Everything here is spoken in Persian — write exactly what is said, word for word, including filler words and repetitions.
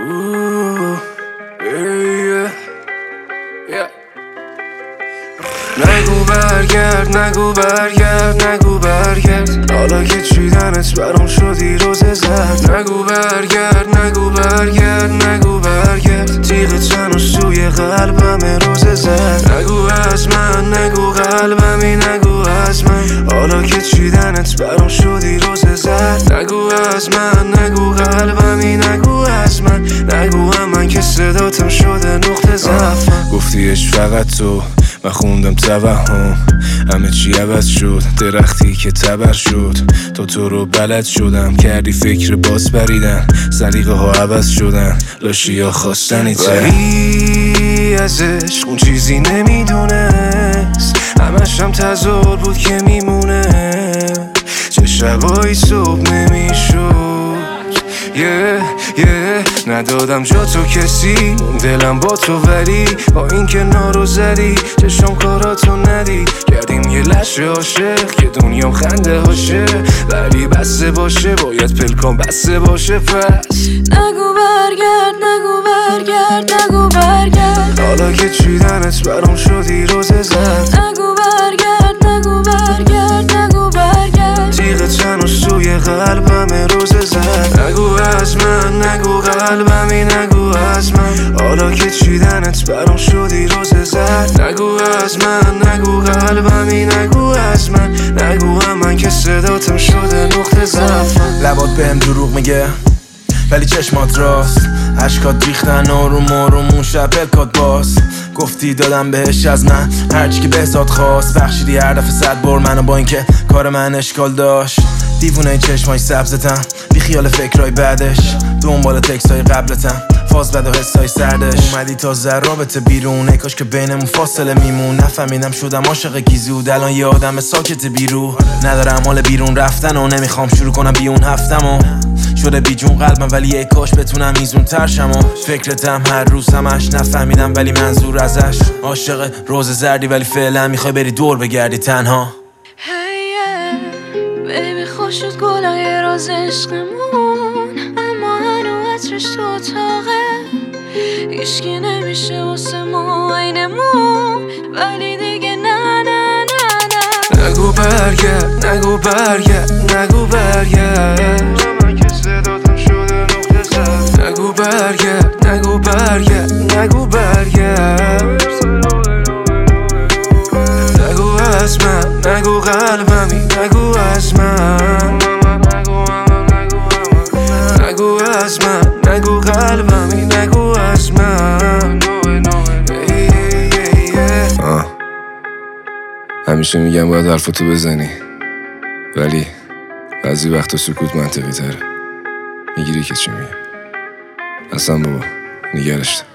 Ooh, yeah, yeah. نگو برگرد نگو برگرد نگو برگرد حالا که چیدنت برام شدی روز زرد نگو برگرد نگو برگرد نگو برگرد تیغ تنو سوی قلبم روز زرد نگو از من نگو قلبمی نگو از من حالا که چیدنت برام شدی روز زرد نگو از من نگو قلبمی نگو از من نگو هم من که صداتم شده نقطه ضعفم گفتیش فقط تو من خوندم توهم همه چی عوض شد درختی که تبر شد تا تو رو بلد شدم کردی فکر باز بریدن سلیقه ها عوض شدن لاشی ها خواستنی تر ولی از عشق اون چیزی نمیدونست همش هم تظاهر بود که میمونه چه شبایی صبح نمیشد yeah, yeah. ندادم جا تو کسی دلم با تو ولی با این که نارو زدی چشم کاراتو ندی کردیم یه لشه عاشق که دنیام خنده هاشه ولی بسته باشه باید پلکان بسته باشه پس نگو برگرد نگو برگرد نگو برگرد حالا که چیدنت برام شدی روز زرد نگو برگرد نگو برگرد نگو برگرد تیغ تنو سوی قلبم روز زرد نگو از من نگو قلبمی نگو از من حالا که چیدنت برام شدی روز زرد نگو از من نگو قلبمی نگو از من نگو هم من که صداتم شده نقطه ضعفم لبات بهم دروغ میگه ولی چشمات راست عشقات ریختن آروم آروم اون شب پلکات باز گفتی دادم بهش از من هرچی که بهزاد خواست بخشیدی هر دفعه صد بار منو با اینکه کار من اشکال داشت دیوونه این چشمای سبزتم بی خیال فکرای بعدش دنبال تکسای قبلتم فاز بد و حسای سردش اومدی تا رابطه بیرون ای کاش که بینمون فاصله میمون نفهمیدم شدم عاشق گیزود الان یه آدم ساکت بیرو ندارم حال بیرون رفتن و نمیخوام شروع کنم بی اون هفتمو شده بی جون قلبم ولی ای کاش بتونم ایزون ترشم و فکرتم هر روز همش نفهمیدم ولی منظور ازش عاشق روز زردی ولی فعلا میخوای بری دور بگردی تنها بیبی خوش شد گلای راز عشقمون اما هنو عطرش تو اتاقه هیچکی نمیشه واسه ما عینمون ولی دیگه نه نه نه نه نگو برگرد نگو برگرد نگو برگرد من که صداتم شده نقطه ضعف نگو برگرد نگو برگرد نگو برگرد نگو از من نگو قلبمی نگو از من نگو از من نگو قلبمی نگو از من آه. همیشه میگم باید حرفتو بزنی ولی بعضی وقتا سکوت منطقی تره میگیری که چی میگم اصلا بابا نگرشت